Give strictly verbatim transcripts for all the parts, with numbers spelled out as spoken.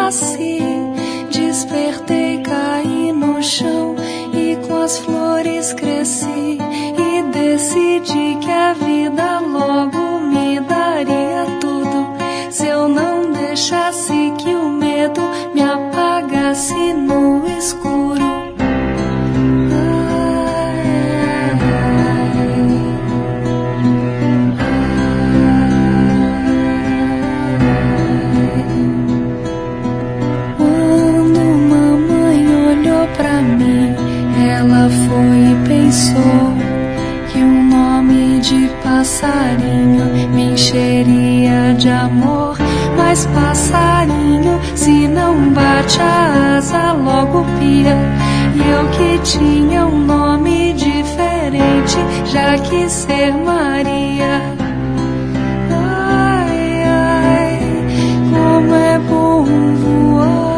nasci. Despertei, caí no chão e com as flores cresci. E decidi que a vida logo me daria tudo, se eu não deixasse que o medo me apagasse no escuro. Ela foi e pensou que um nome de passarinho me encheria de amor. Mas passarinho, se não bate a asa, logo pia. E eu que tinha um nome diferente, já quis ser Maria. Ai, ai, como é bom voar.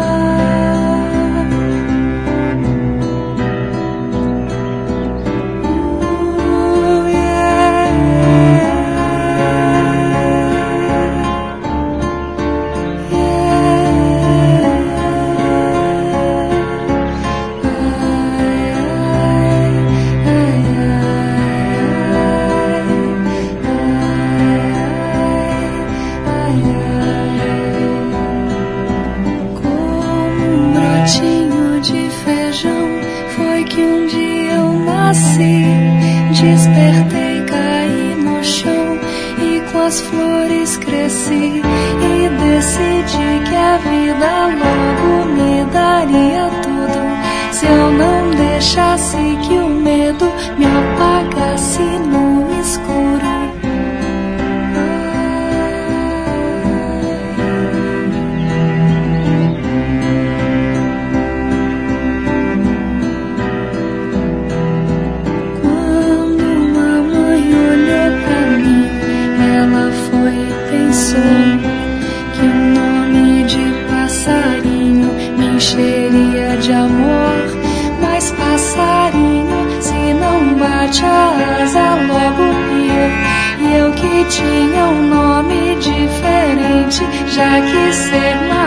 Despertei, caí no chão e com as flores cresci. E decidi que a vida logo me daria tudo, se eu não deixasse que o medo me apagasse no escuro. Que um nome de passarinho me encheria de amor. Mas passarinho, se não bate a asa, logo pia. E eu que tinha um nome diferente, já quis ser mais.